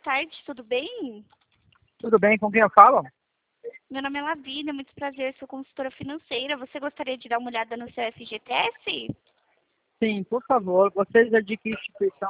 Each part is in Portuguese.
tarde, tudo bem? Tudo bem, com quem eu falo? Meu nome é Lavínia, muito prazer, sou consultora financeira. Você gostaria de dar uma olhada no seu FGTS? Sim, por favor. Vocês é de que instituição?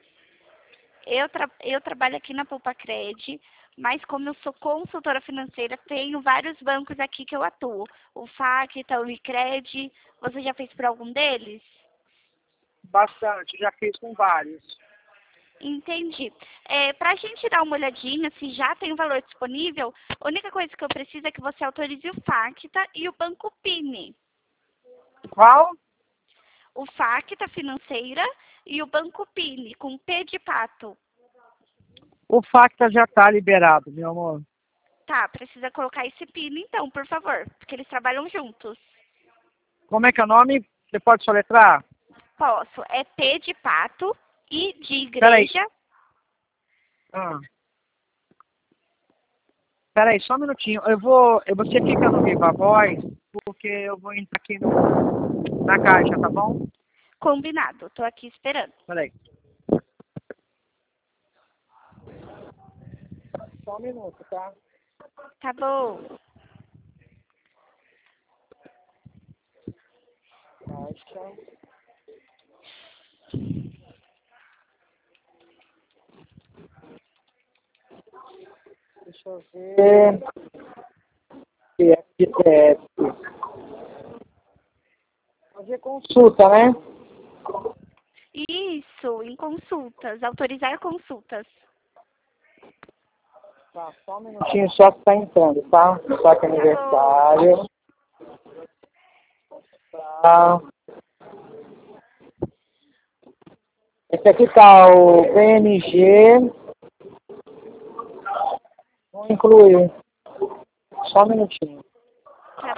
Eu trabalho aqui na Poupa-Cred, mas como eu sou consultora financeira, tenho vários bancos aqui que eu atuo. O Facta, o Unicred. Você já fez por algum deles? Bastante, já fiz com vários. Entendi. Para a gente dar uma olhadinha se já tem o valor disponível, a única coisa que eu preciso é que você autorize o Facta e o Banco Pini. Qual? O Facta Financeira e o Banco Pini, com P de pato. O Facta já está liberado, meu amor. Tá, precisa colocar esse Pini então, por favor, porque eles trabalham juntos. Como é que é o nome? Você pode soletrar? Posso. É P de pato, I de Peraí. igreja. Peraí, só um minutinho. Você fica no Viva Voz, porque eu vou entrar aqui na caixa, tá bom? Combinado, tô aqui esperando. Peraí. Só um minuto, tá? Tá bom. Caixa. Deixa eu ver. FGTS. Fazer consulta, né? Isso, em consultas, autorizar consultas. Tá, só um minutinho só que tá entrando, tá? Saque aniversário. Tá. Esse aqui tá o PNG. Vou incluir. Só um minutinho. Tá.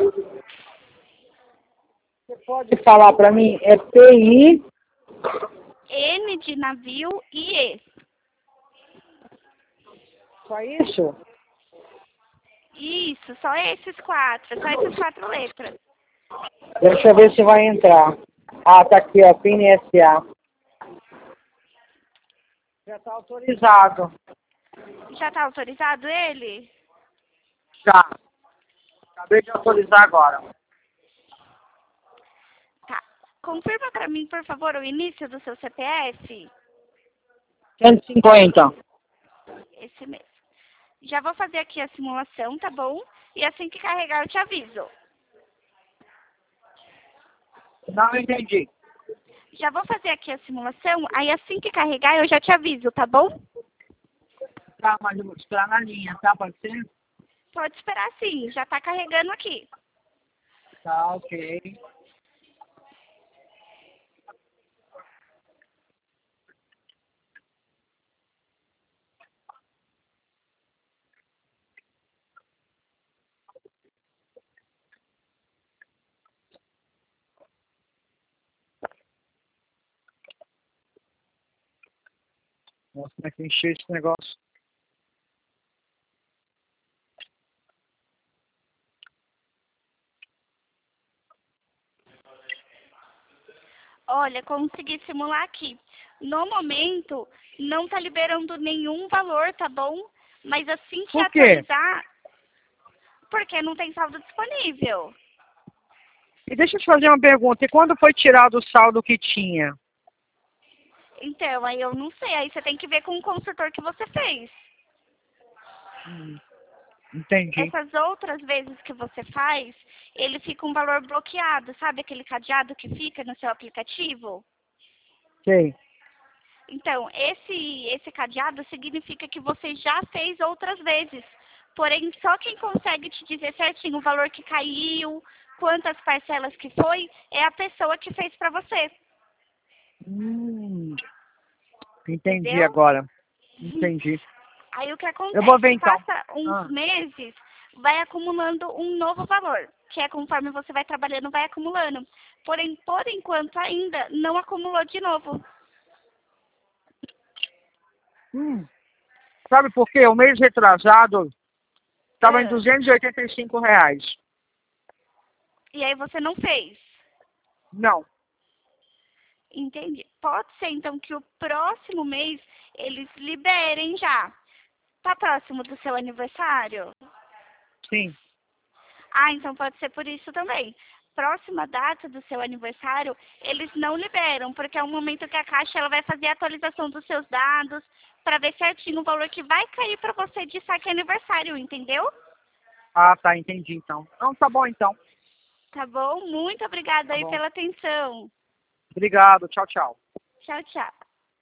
Você pode falar pra mim? É PI. N de navio e E. Só isso? Isso, só essas quatro letras. Deixa eu ver se vai entrar. Ah, tá aqui, ó. PIN SA. Já tá autorizado. Já tá autorizado ele? Já. Acabei de autorizar agora. Tá. Confirma pra mim, por favor, o início do seu CPF. 150. Esse mesmo. Já vou fazer aqui a simulação, tá bom? E assim que carregar eu te aviso. Não entendi. Já vou fazer aqui a simulação, aí assim que carregar eu já te aviso, tá bom? Tá, mas eu vou esperar na linha, tá? Pode ser? Pode esperar sim, já tá carregando aqui. Tá, ok. Nossa, como é que encheu esse negócio? Olha, consegui simular aqui. No momento, não tá liberando nenhum valor, tá bom? Mas assim que Por quê? atualizar, porque não tem saldo disponível. E deixa eu te fazer uma pergunta. E quando foi tirado o saldo que tinha? Então, aí eu não sei. Aí você tem que ver com o consultor que você fez. Entendi. Essas outras vezes que você faz, ele fica um valor bloqueado. Sabe aquele cadeado que fica no seu aplicativo? Sei. Então, esse cadeado significa que você já fez outras vezes. Porém, só quem consegue te dizer certinho o valor que caiu, quantas parcelas que foi, é a pessoa que fez para você. Entendi Entendeu? agora. Entendi. Aí o que Eu vou ver acontece? então. Passa uns meses, vai acumulando um novo valor, que é conforme você vai trabalhando, vai acumulando. Porém, por enquanto ainda não acumulou de novo. Sabe por quê? O mês retrasado estava em Ah, R$ 285. e aí você não fez. Não. Entendi. Pode ser, então, que o próximo mês eles liberem já. Tá próximo do seu aniversário? Sim. Ah, então pode ser por isso também. Próxima data do seu aniversário, eles não liberam, porque é o momento que a Caixa ela vai fazer a atualização dos seus dados para ver certinho o valor que vai cair para você de saque aniversário, entendeu? Ah, tá, entendi então. Não, tá bom então. Tá bom? Muito obrigada Tá aí bom. pela atenção. Obrigado, tchau, tchau. Tchau, tchau.